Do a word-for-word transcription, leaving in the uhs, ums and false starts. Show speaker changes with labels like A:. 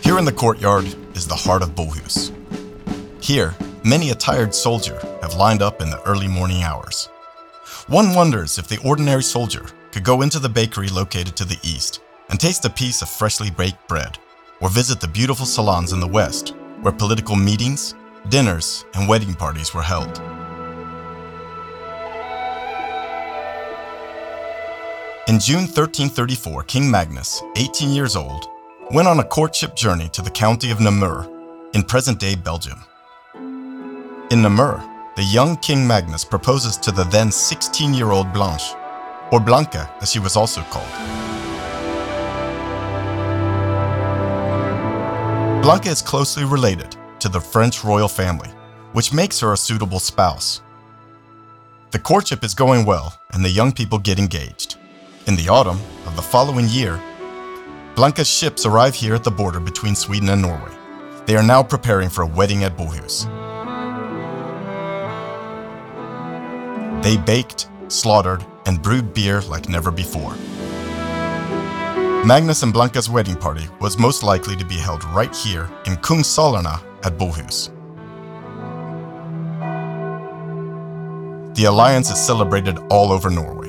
A: Here in the courtyard is the heart of Bohus. Here, many a tired soldier have lined up in the early morning hours. One wonders if the ordinary soldier could go into the bakery located to the east and taste a piece of freshly baked bread, or visit the beautiful salons in the west, where political meetings, dinners, and wedding parties were held. In June thirteen thirty-four, King Magnus, eighteen years old, went on a courtship journey to the county of Namur in present-day Belgium. In Namur, the young King Magnus proposes to the then sixteen-year-old Blanche, or Blanca as she was also called. Blanca is closely related to the French royal family, which makes her a suitable spouse. The courtship is going well, and the young people get engaged. In the autumn of the following year, Blanca's ships arrive here at the border between Sweden and Norway. They are now preparing for a wedding at Bohus. They baked, slaughtered, and brewed beer like never before. Magnus and Blanca's wedding party was most likely to be held right here in Kungssalerna at Bohus. The alliance is celebrated all over Norway.